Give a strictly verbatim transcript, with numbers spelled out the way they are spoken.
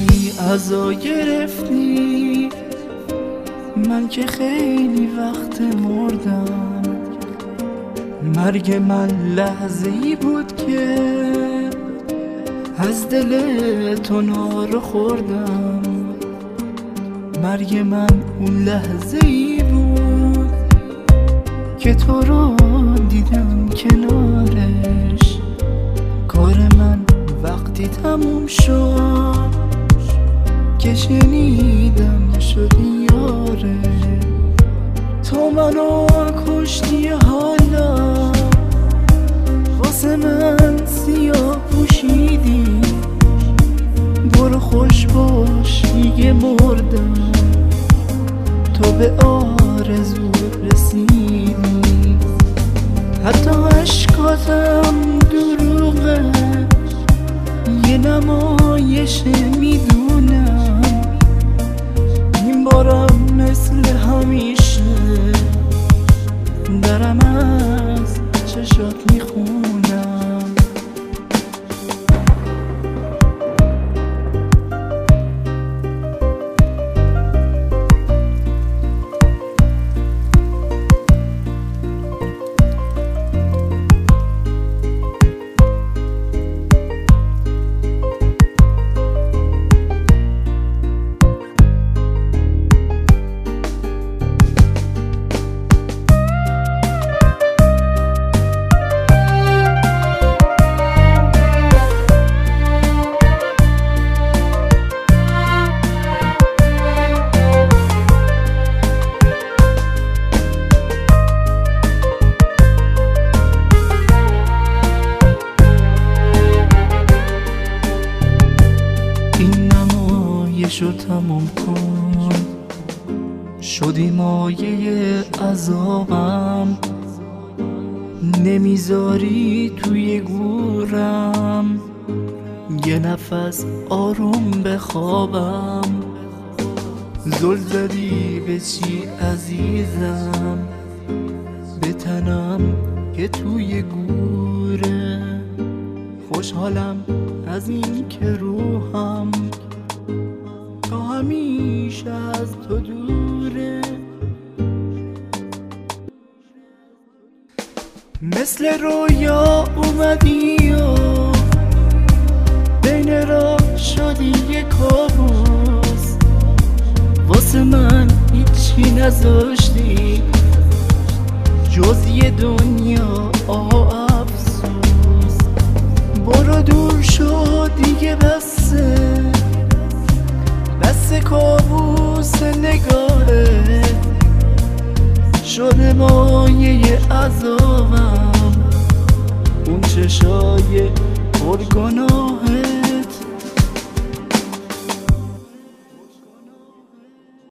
عزا گرفتی، من که خیلی وقت مردم. مرگ من لحظه ای بود که از دل تو نارو خوردم. مرگ من اون لحظه ای بود که تو رو دیدم کنارش. کار من وقتی تموم شد که شنیدم شدی یاره. تو منو کشتی حالا واسه من سیاه پوشیدی. برو خوش باش دیگه مردم، تو به آرزو رسیدی. حتی عشقاتم دروغه، یه نمایش میدونم. این بارم مثل همیشه درم از چشات میخونم. شو تموم کن، شدی مایه عذابم. نمیذاری توی گورم یه نفس آروم بخوابم. زل زدی به چی عزیزم، به تنم که توی گوره. خوشحالم از این که روحم تا همیشه از تو دوره. مثل رویا اومدی و بین راه شدی یه کابوس. واسه من هیچی نذاشتی جز یه دنیا آه افسوس. برو دور شو دیگه بسه، بس کابوس نگاهه شده مایه عذابم. اون چشای پرگناه